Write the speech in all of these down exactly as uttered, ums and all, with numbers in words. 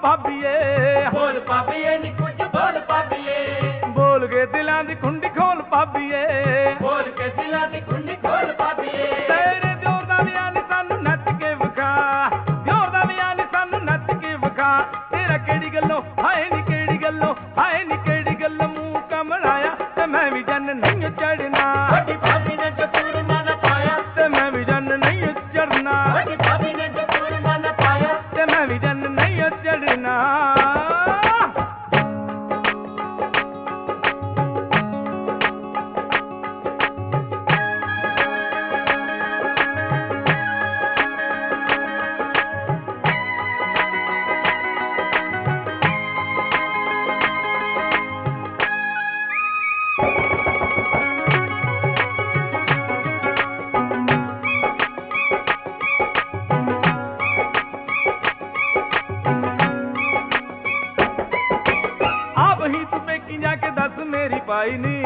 भाभीए बोल भाभीए नी कुछ बोल भाभीए बोल के दिलां दी खुंडी खोल भाभीए बोल के दिलां दी खुंडी खोल भाभीए तेरे दियोर दा विआह नी सानू नच के विखा दियोर दा विआह नी सानू नच के विखा तेरा केड़ी गल्लों हाय नी केड़ी गल्लों हाय नी केड़ी गल्लों मुंह कमलाया ते मैं भी जन नहीं चढ़ना बड़ी भाभी ने जो सूरमा न पाया ते मैं भी जन नहीं चढ़ना बड़ी भाभी ने जो सूरमा न पाया ते मैं भी जन नहीं चढ़ना जाके दस मेरी पाई नी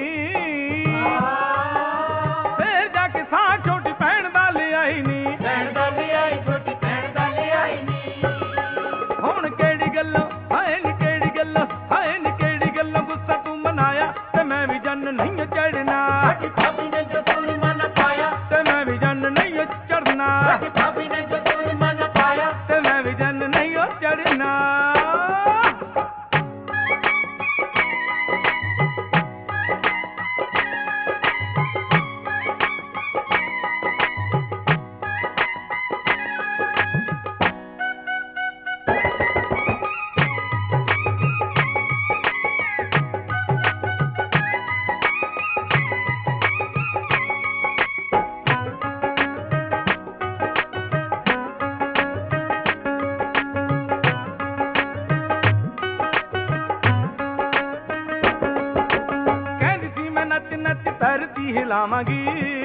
फिर जाके सा छोटी भैन दा ले आई नी भैन दा ले आई छोटी भैन दा ले आई नी हुण केड़ी गल्लों हाय नी केड़ी गल्लों हाय नी केड़ी गल्लों गुस्सा तू मनाया ते मैं भी जन नहीं चढ़ना बड़ी भाभी ने जो सूरमा न पाया ते मैं भी जन नहीं चढ़ना बड़ी भाभी ने जो सूरमा न पाया ते मैं भी जन नहीं चढ़ना धरती हिलावांगी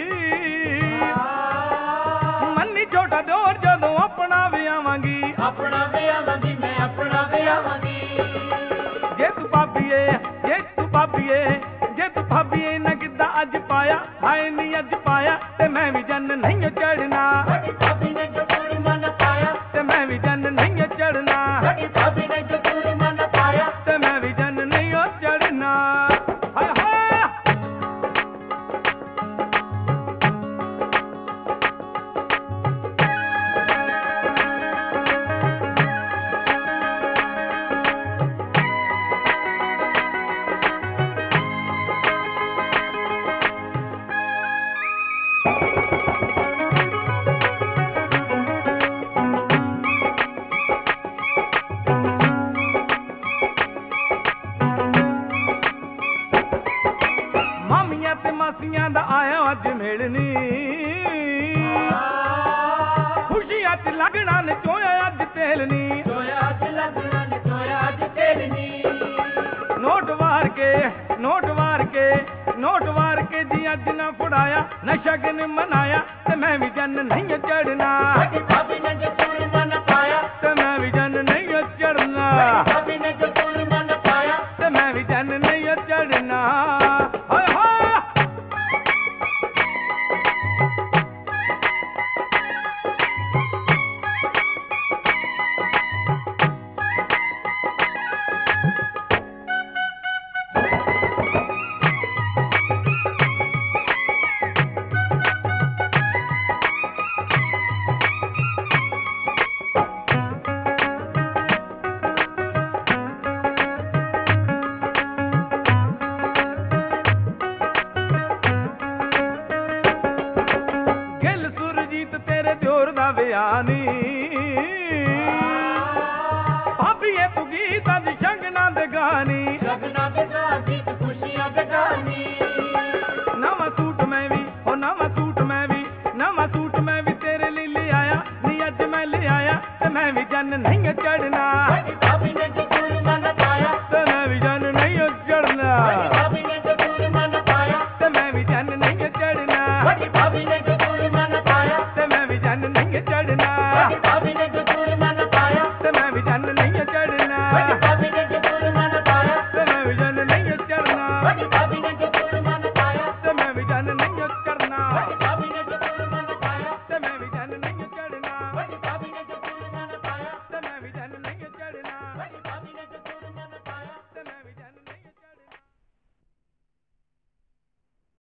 मन्नी छोटा दौर जदों अपना विआवांगी अपना विआवांगी मैं अपना विआवांगी जे तू भाभीए जे तू भाभीए जे तू भाभीए ना किदा अज पाया हाय नी अज पाया ते मैं भी जन नहीं चढ़ना बड़ी भाभी ने जो सूरमा न पाया ते मैं भी जन नहीं चढ़ना बड़ी भाभी ने जो सूरमा न पाया ते मैं भी जन नहीं चढ़ना हाय हाय मामियां ते मासियां दा आया अज मिलनी खुशियां च लगना ने चोया अज तेलनी चोया अज लगना ने चोया अज तेलनी नोट वार के नोट वार के नोट वार के जी अज ना फड़ाया न शगन मनाया ते मैं भी जन नहीं चढ़ना बड़ी भाभी ने जो सूरमा न पाया ते मैं भी जन नहीं चढ़ना बड़ी भाभी ने जो सूरमा न पाया ते मैं भी जन नहीं चढ़ना हाय हाय विआनी भाभीए तू गीत अज शगना दे गानी शगना दे गानी खुशियां दे गानी